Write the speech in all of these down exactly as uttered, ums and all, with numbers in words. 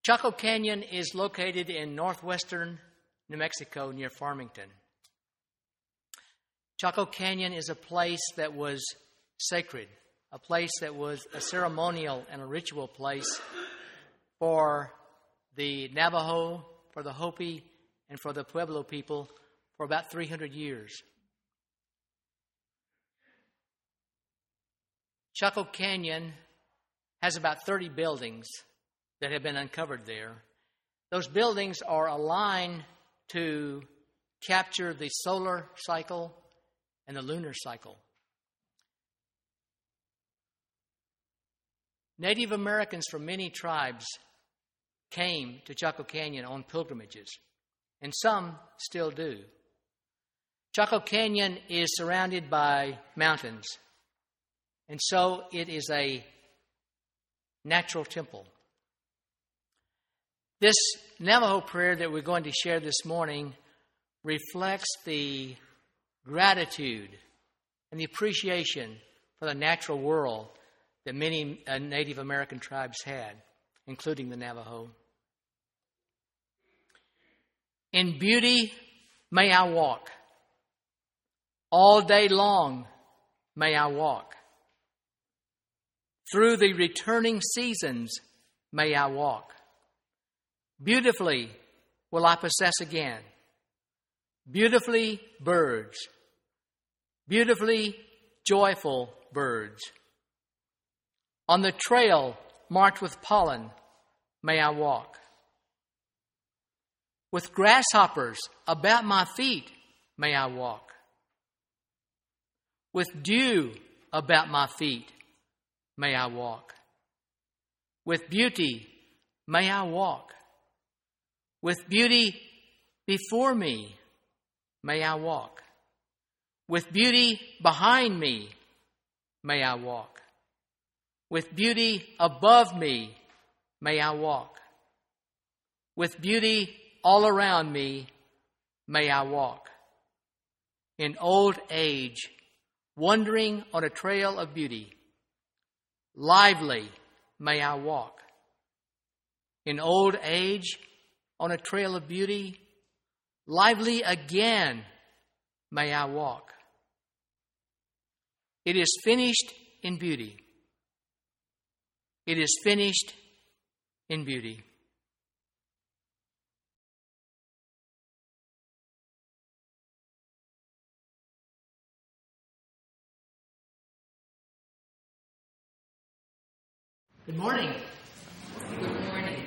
Chaco Canyon is located in northwestern New Mexico near Farmington. Chaco Canyon is a place that was sacred, a place that was a ceremonial and a ritual place for the Navajo, for the Hopi, and for the Pueblo people for about three hundred years. Chaco Canyon has about thirty buildings that have been uncovered there. Those buildings are aligned to capture the solar cycle and the lunar cycle. Native Americans from many tribes came to Chaco Canyon on pilgrimages, and some still do. Chaco Canyon is surrounded by mountains, and so it is a natural temple. This Navajo prayer that we're going to share this morning reflects the gratitude and the appreciation for the natural world that many uh, Native American tribes had, including the Navajo. In beauty may I walk. All day long may I walk. Through the returning seasons may I walk. Beautifully will I possess again. Beautifully birds. Beautifully joyful birds. On the trail marked with pollen may I walk. With grasshoppers about my feet may I walk. With dew about my feet may I walk. With beauty may I walk. With beauty before me may I walk. With beauty behind me may I walk. With beauty above me may I walk. With beauty all around me may I walk. In old age, wandering on a trail of beauty, lively may I walk. In old age, on a trail of beauty, lively again may I walk. It is finished in beauty. It is finished in beauty. Good morning. Good morning.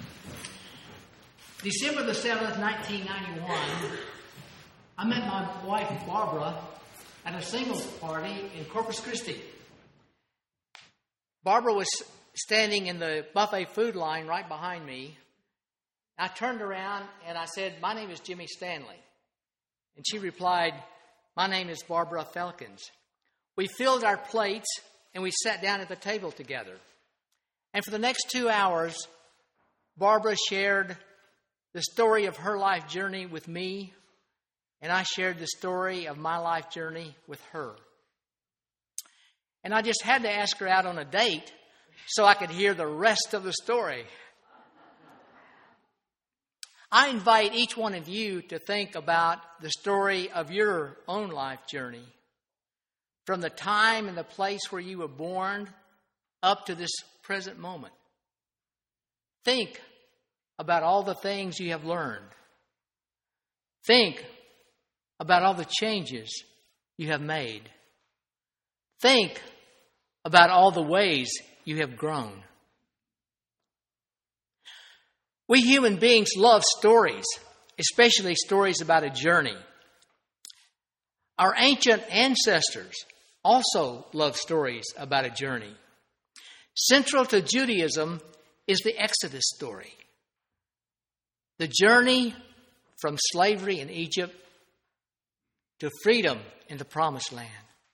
December the seventh, nineteen ninety-one, I met my wife, Barbara, at a singles party in Corpus Christi. Barbara was standing in the buffet food line right behind me. I turned around and I said, "My name is Jimmy Stanley." And she replied, "My name is Barbara Felkins." We filled our plates and we sat down at the table together. And for the next two hours, Barbara shared the story of her life journey with me, and I shared the story of my life journey with her. And I just had to ask her out on a date so I could hear the rest of the story. I invite each one of you to think about the story of your own life journey, from the time and the place where you were born up to this present moment. Think about all the things you have learned. Think about all the changes you have made. Think about all the ways you have grown. We human beings love stories, especially stories about a journey. Our ancient ancestors also loved stories about a journey. Central to Judaism is the Exodus story. The journey from slavery in Egypt to freedom in the Promised Land.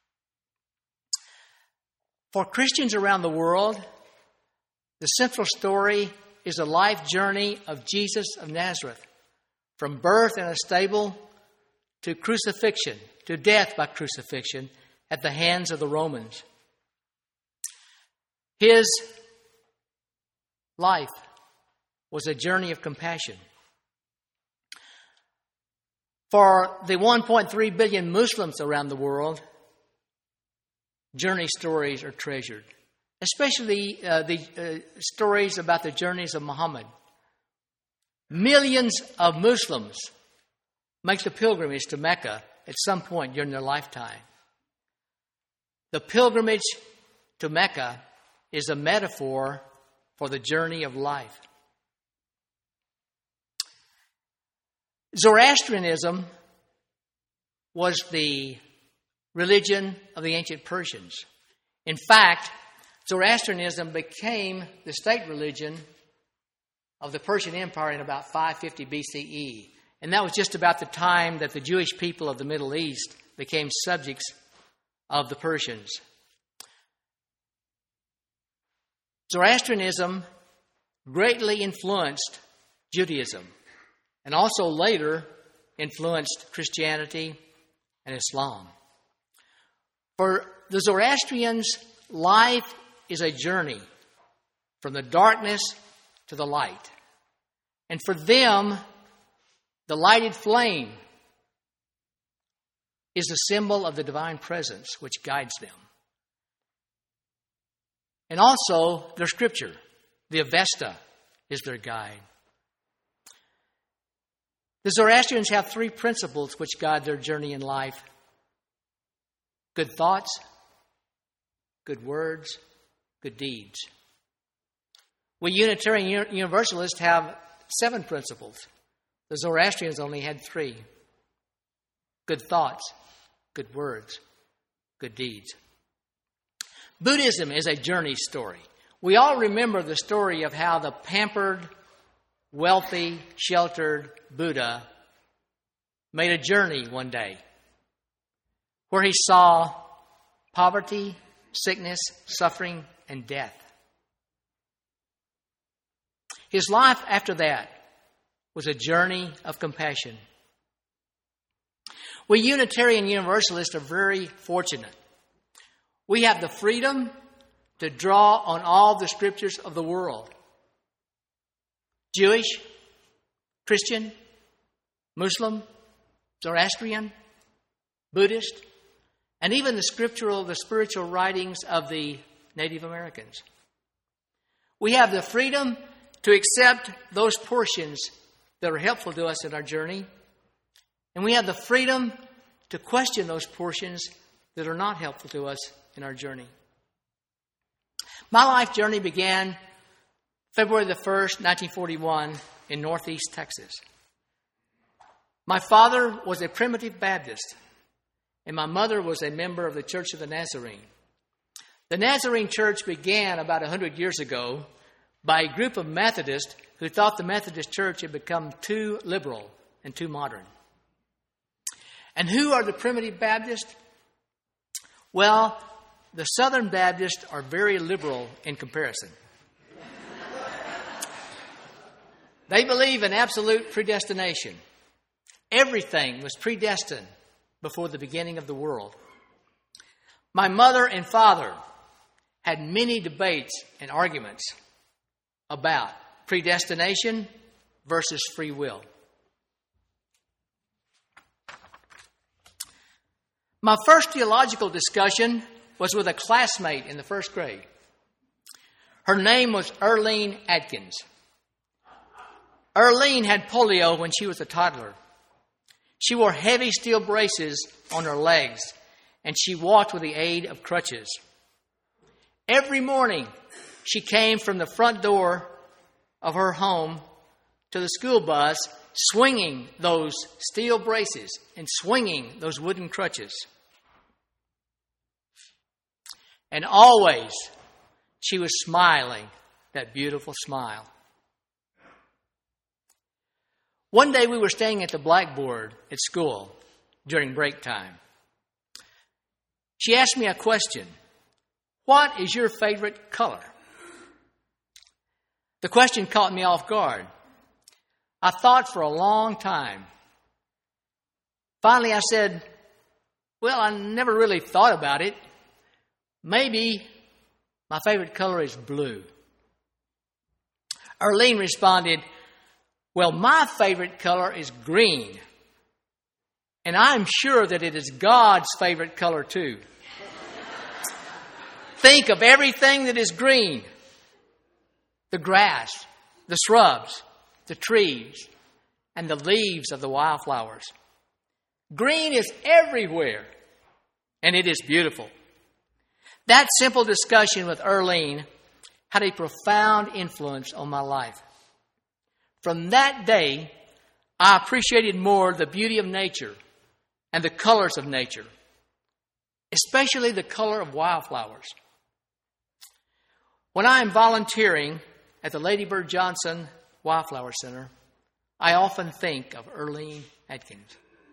For Christians around the world, the central story is the life journey of Jesus of Nazareth, from birth in a stable to crucifixion, to death by crucifixion at the hands of the Romans. His life was a journey of compassion. For the one point three billion Muslims around the world, journey stories are treasured, especially uh, the uh, stories about the journeys of Muhammad. Millions of Muslims make the pilgrimage to Mecca at some point during their lifetime. The pilgrimage to Mecca is a metaphor for the journey of life. Zoroastrianism was the religion of the ancient Persians. In fact, Zoroastrianism became the state religion of the Persian Empire in about five fifty B C E. And that was just about the time that the Jewish people of the Middle East became subjects of the Persians. Zoroastrianism greatly influenced Judaism and also later influenced Christianity and Islam. For the Zoroastrians, life is a journey from the darkness to the light. And for them, the lighted flame is a symbol of the divine presence which guides them. And also their scripture, the Avesta, is their guide. The Zoroastrians have three principles which guide their journey in life: good thoughts, good words, good deeds. We Unitarian Universalists have seven principles. The Zoroastrians only had three: good thoughts, good words, good deeds. Buddhism is a journey story. We all remember the story of how the pampered, wealthy, sheltered Buddha made a journey one day where he saw poverty, sickness, suffering, and death. His life after that was a journey of compassion. We Unitarian Universalists are very fortunate. We have the freedom to draw on all the scriptures of the world: Jewish, Christian, Muslim, Zoroastrian, Buddhist, and even the scriptural, the spiritual writings of the Native Americans. We have the freedom to accept those portions that are helpful to us in our journey, and we have the freedom to question those portions that are not helpful to us in our journey. My life journey began February the first, nineteen forty-one, in Northeast Texas. My father was a Primitive Baptist, and my mother was a member of the Church of the Nazarene. The Nazarene Church began about one hundred years ago by a group of Methodists who thought the Methodist Church had become too liberal and too modern. And who are the Primitive Baptists? Well, the Southern Baptists are very liberal in comparison. They believe in absolute predestination. Everything was predestined before the beginning of the world. My mother and father had many debates and arguments about predestination versus free will. My first theological discussion was with a classmate in the first grade. Her name was Earlene Adkins. Earlene had polio when she was a toddler. She wore heavy steel braces on her legs, and she walked with the aid of crutches. Every morning, she came from the front door of her home to the school bus, swinging those steel braces and swinging those wooden crutches. And always, she was smiling that beautiful smile. One day we were staying at the blackboard at school during break time. She asked me a question: "What is your favorite color?" The question caught me off guard. I thought for a long time. Finally I said, "Well, I never really thought about it. Maybe my favorite color is blue." Erlene responded, well, my favorite color is green. And I'm sure that it is God's favorite color too. Think of everything that is green. The grass, the shrubs, the trees, and the leaves of the wildflowers. Green is everywhere, and it is beautiful. That simple discussion with Erlene had a profound influence on my life. From that day, I appreciated more the beauty of nature and the colors of nature, especially the color of wildflowers. When I am volunteering at the Lady Bird Johnson Wildflower Center, I often think of Erlene Atkins.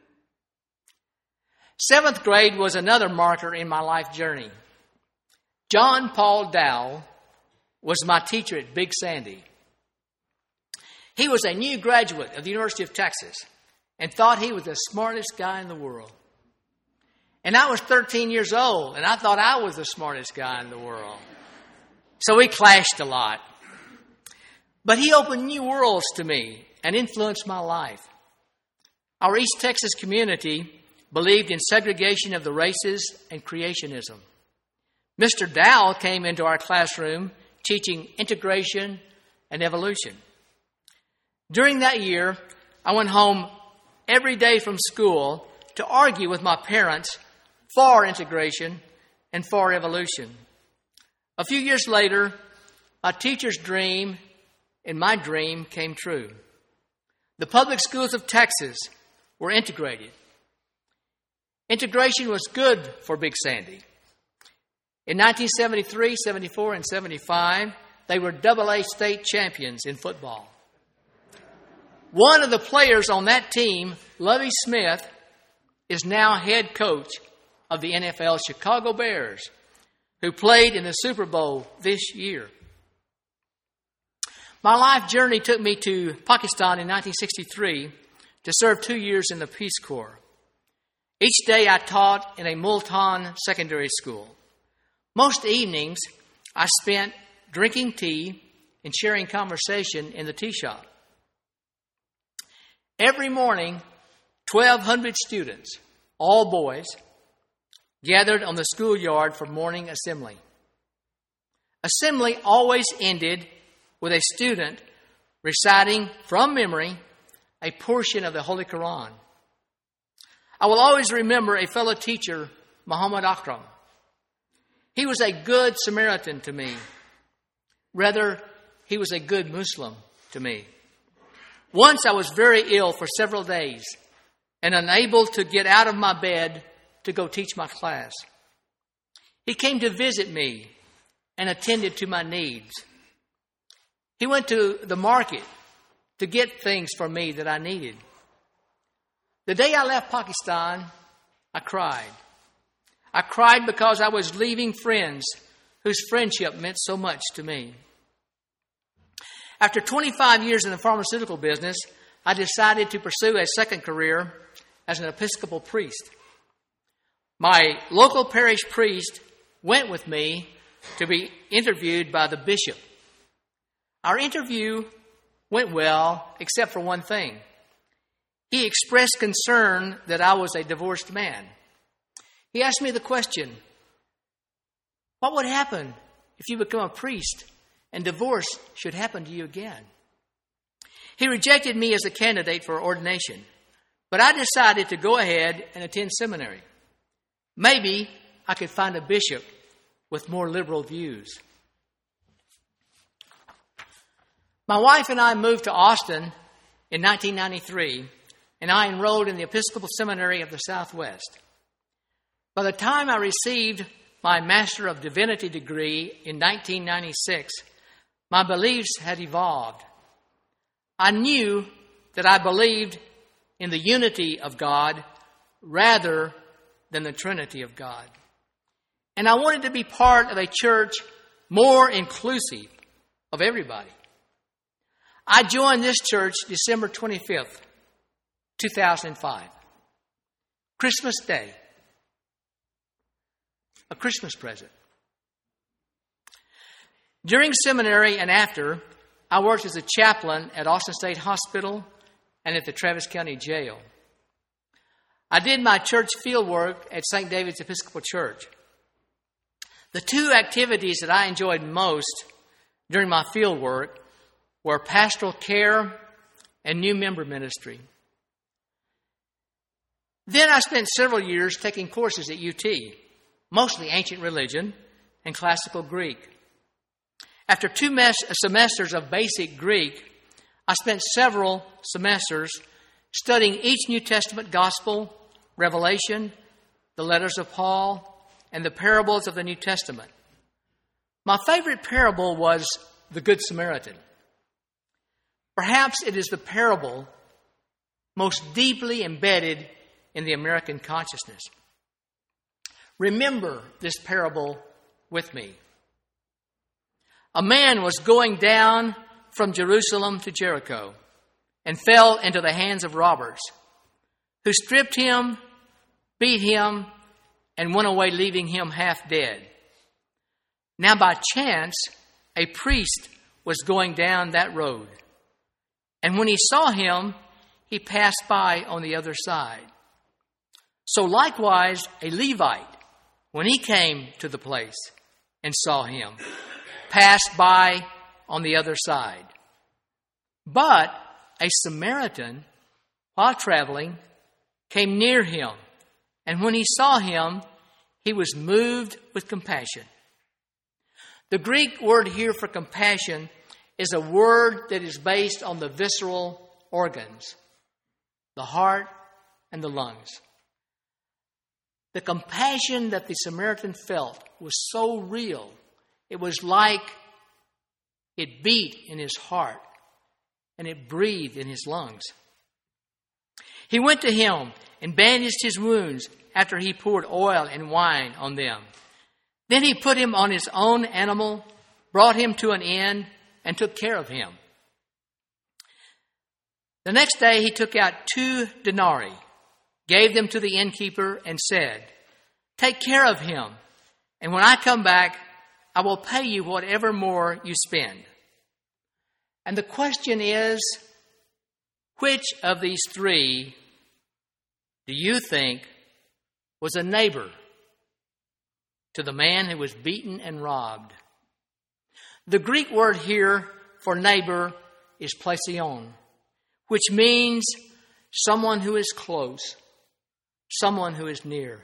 Seventh grade was another marker in my life journey. John Paul Dowell was my teacher at Big Sandy. He was a new graduate of the University of Texas and thought he was the smartest guy in the world. And I was thirteen years old, and I thought I was the smartest guy in the world. So we clashed a lot. But he opened new worlds to me and influenced my life. Our East Texas community believed in segregation of the races and creationism. Mister Dowell came into our classroom teaching integration and evolution. During that year, I went home every day from school to argue with my parents for integration and for evolution. A few years later, my teacher's dream and my dream came true. The public schools of Texas were integrated. Integration was good for Big Sandy. In nineteen seventy-three, seventy-four, and seventy-five, they were double A state champions in football. One of the players on that team, Lovie Smith, is now head coach of the N F L Chicago Bears, who played in the Super Bowl this year. My life journey took me to Pakistan in nineteen sixty-three to serve two years in the Peace Corps. Each day I taught in a Multan secondary school. Most evenings I spent drinking tea and sharing conversation in the tea shop. Every morning, twelve hundred students, all boys, gathered on the schoolyard for morning assembly. Assembly always ended with a student reciting from memory a portion of the Holy Quran. I will always remember a fellow teacher, Muhammad Akram. He was a good Samaritan to me. Rather, he was a good Muslim to me. Once I was very ill for several days and unable to get out of my bed to go teach my class. He came to visit me and attended to my needs. He went to the market to get things for me that I needed. The day I left Pakistan, I cried. I cried because I was leaving friends whose friendship meant so much to me. After twenty-five years in the pharmaceutical business, I decided to pursue a second career as an Episcopal priest. My local parish priest went with me to be interviewed by the bishop. Our interview went well, except for one thing. He expressed concern that I was a divorced man. He asked me the question, what would happen if you become a priest and divorce should happen to you again? He rejected me as a candidate for ordination, but I decided to go ahead and attend seminary. Maybe I could find a bishop with more liberal views. My wife and I moved to Austin in nineteen ninety-three, and I enrolled in the Episcopal Seminary of the Southwest. By the time I received my Master of Divinity degree in nineteen ninety-six, my beliefs had evolved. I knew that I believed in the unity of God rather than the Trinity of God. And I wanted to be part of a church more inclusive of everybody. I joined this church December twenty-fifth, two thousand five. Christmas Day. A Christmas present. During seminary and after, I worked as a chaplain at Austin State Hospital and at the Travis County Jail. I did my church field work at Saint David's Episcopal Church. The two activities that I enjoyed most during my field work were pastoral care and new member ministry. Then I spent several years taking courses at U T, mostly ancient religion and classical Greek. After two mes- semesters of basic Greek, I spent several semesters studying each New Testament gospel, Revelation, the letters of Paul, and the parables of the New Testament. My favorite parable was the Good Samaritan. Perhaps it is the parable most deeply embedded in the American consciousness. Remember this parable with me. A man was going down from Jerusalem to Jericho and fell into the hands of robbers, who stripped him, beat him, and went away, leaving him half dead. Now by chance, a priest was going down that road, and when he saw him, he passed by on the other side. So likewise, a Levite, when he came to the place and saw him, passed by on the other side. But a Samaritan, while traveling, came near him, and when he saw him, he was moved with compassion. The Greek word here for compassion is a word that is based on the visceral organs, the heart and the lungs. The compassion that the Samaritan felt was so real, it was like it beat in his heart and it breathed in his lungs. He went to him and bandaged his wounds after he poured oil and wine on them. Then he put him on his own animal, brought him to an inn, and took care of him. The next day he took out two denarii, gave them to the innkeeper, and said, "Take care of him, and when I come back, I will pay you whatever more you spend." And the question is, which of these three do you think was a neighbor to the man who was beaten and robbed? The Greek word here for neighbor is plesion, which means someone who is close, someone who is near.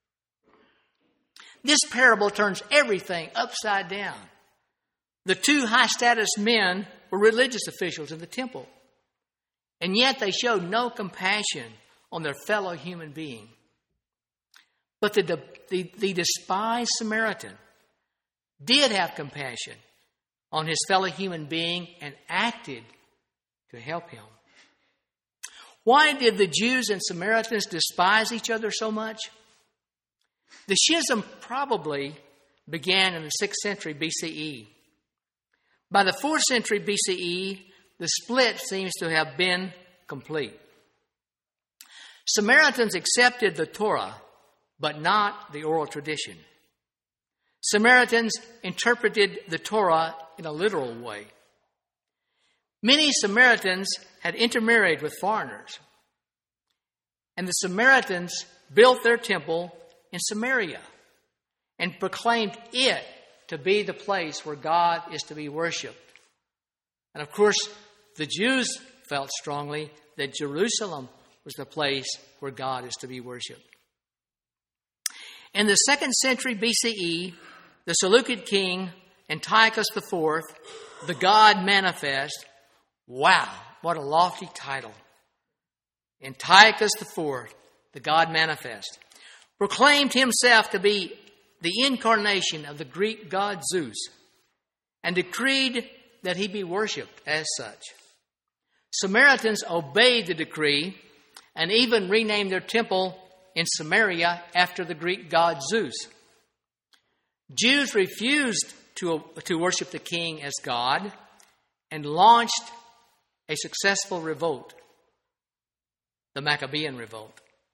This parable turns everything upside down. The two high-status men were religious officials in the temple, and yet they showed no compassion on their fellow human being. But the, the, the despised Samaritan did have compassion on his fellow human being and acted to help him. Why did the Jews and Samaritans despise each other so much? The schism probably began in the sixth century B C E. By the fourth century B C E, the split seems to have been complete. Samaritans accepted the Torah, but not the oral tradition. Samaritans interpreted the Torah in a literal way. Many Samaritans had intermarried with foreigners, and the Samaritans built their temple in Samaria and proclaimed it to be the place where God is to be worshipped. And of course, the Jews felt strongly that Jerusalem was the place where God is to be worshipped. In the second century B C E, the Seleucid king Antiochus the Fourth, the God Manifest, wow, what a lofty title. Antiochus the Fourth, the God Manifest, proclaimed himself to be the incarnation of the Greek god Zeus and decreed that he be worshipped as such. Samaritans obeyed the decree and even renamed their temple in Samaria after the Greek god Zeus. Jews refused to, to worship the king as God and launched a successful revolt, the Maccabean Revolt.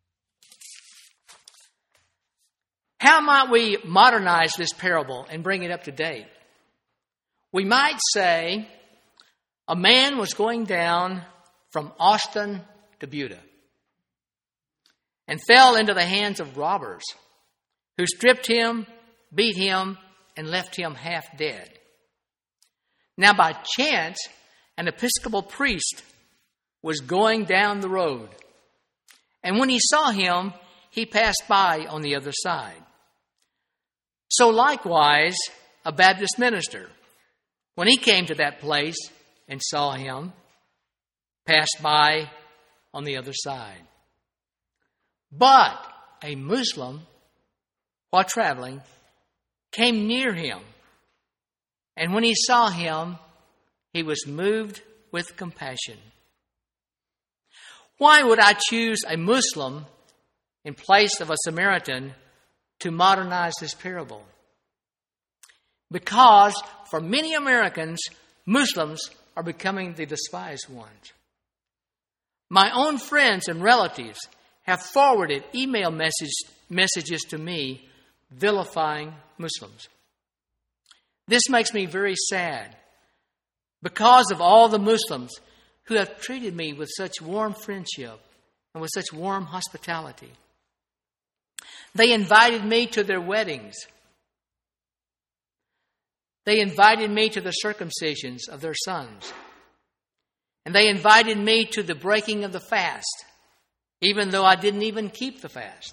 How might we modernize this parable and bring it up to date? We might say A man was going down from Austin to Buda and fell into the hands of robbers who stripped him, beat him, and left him half dead. Now by chance, an Episcopal priest was going down the road, and when he saw him, he passed by on the other side. So likewise, a Baptist minister, when he came to that place and saw him, passed by on the other side. But a Muslim, while traveling, came near him, and when he saw him, he was moved with compassion. Why would I choose a Muslim in place of a Samaritan to modernize this parable? Because for many Americans, Muslims are becoming the despised ones. My own friends and relatives have forwarded email message, messages to me vilifying Muslims. This makes me very sad because of all the Muslims who have treated me with such warm friendship and with such warm hospitality. They invited me to their weddings. They invited me to the circumcisions of their sons. And they invited me to the breaking of the fast, even though I didn't even keep the fast.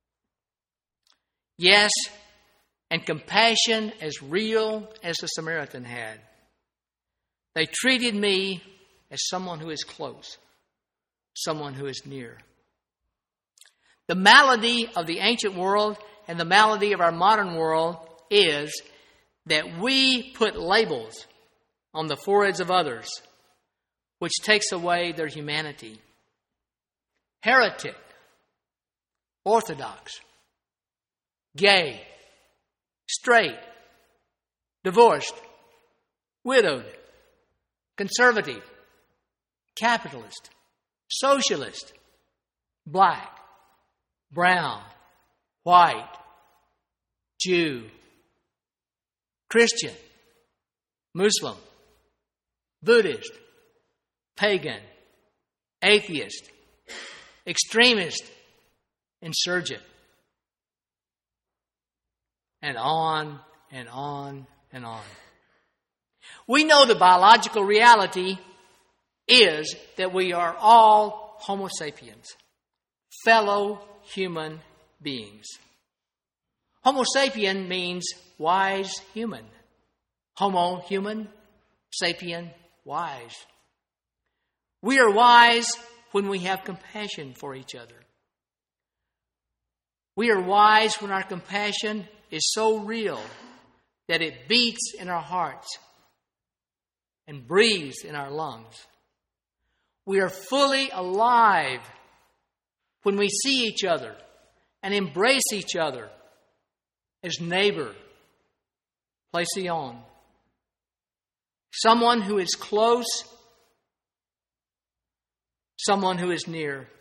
Yes, and compassion as real as the Samaritan had. They treated me as someone who is close, someone who is near. The malady of the ancient world and the malady of our modern world is that we put labels on the foreheads of others, which takes away their humanity. Heretic, Orthodox, gay, straight, divorced, widowed, conservative, capitalist, socialist, black, brown, white, Jew, Christian, Muslim, Buddhist, pagan, atheist, extremist, insurgent, and on and on and on. We know the biological reality is that we are all Homo sapiens, fellow human beings. Homo sapien means wise human. Homo, human, sapien, wise. We are wise when we have compassion for each other. We are wise when our compassion is so real that it beats in our hearts and breathes in our lungs. We are fully alive when we see each other and embrace each other as neighbor, Placion, someone who is close, someone who is near.